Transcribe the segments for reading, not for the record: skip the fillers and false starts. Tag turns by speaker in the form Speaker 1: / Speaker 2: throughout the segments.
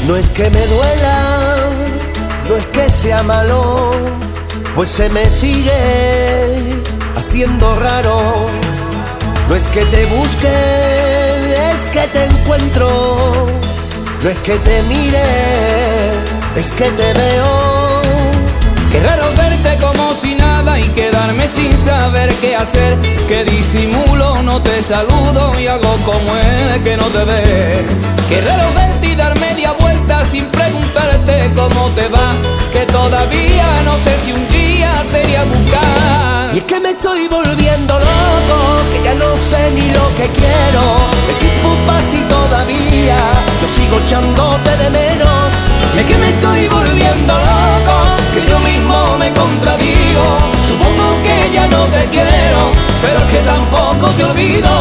Speaker 1: No es que me duela, no es que sea malo, pues se me sigue haciendo raro. No es que te busque, es que te encuentro. No es que te mire, es que te veo.
Speaker 2: Qué raro verte como si nada y quedarme sin saber qué hacer. Que disimulo, no te saludo y hago como el que no te ve. Qué raro verte y dar media vuelta sin preguntarte cómo te va. Que todavía no sé si un día te iré a buscar.
Speaker 1: Y es que me estoy volviendo loco, que ya no sé ni lo que quiero. El tiempo pasa y todavía yo sigo echándote de menos. Y es que me estoy volviendo loco, que yo mismo me contradigo. Supongo que ya no te quiero, pero es que tampoco te olvido.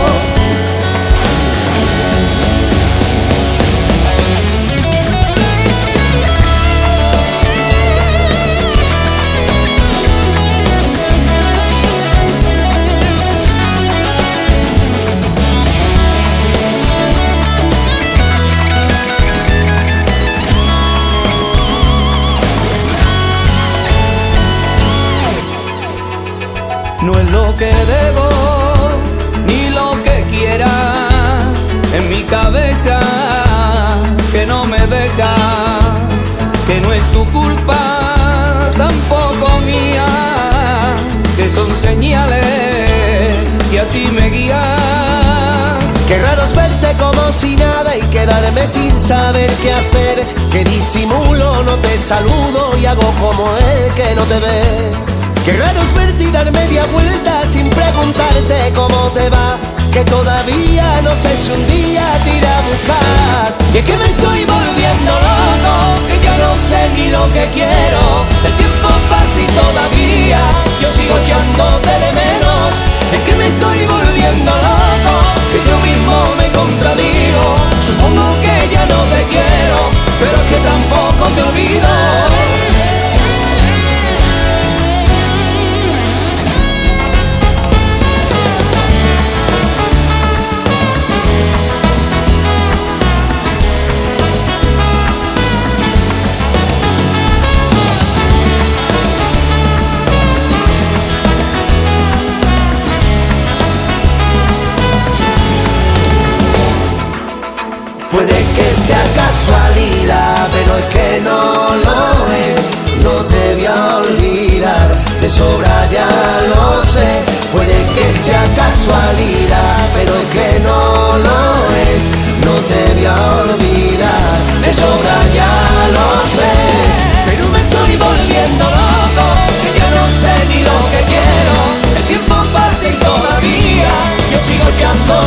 Speaker 2: No es lo que debo, ni lo que quiera, en mi cabeza que no me deja, que no es tu culpa, tampoco mía, que son señales que a ti me guían.
Speaker 1: Qué raro es verte como si nada y quedarme sin saber qué hacer. Que disimulo, no te saludo y hago como el que no te ve. Qué raro es verte y dar media vuelta sin preguntarte cómo te va. Que todavía no sé si un día te iré a buscar. Y es que me estoy volviendo loco, que ya no sé ni lo que quiero. El tiempo pasa y todavía yo sigo echándote de menos. Es que me estoy volviendo loco, que yo mismo me contradigo. Supongo que ya no te quiero, pero es que tampoco te olvido. Puede que sea casualidad, pero es que no lo es. No te voy a olvidar, de sobra ya lo sé. Puede que sea casualidad, pero es que no lo es. No te voy a olvidar, de sobra ya lo sé. Pero me estoy volviendo loco, que ya no sé ni lo que quiero. El tiempo pasa y todavía yo sigo echando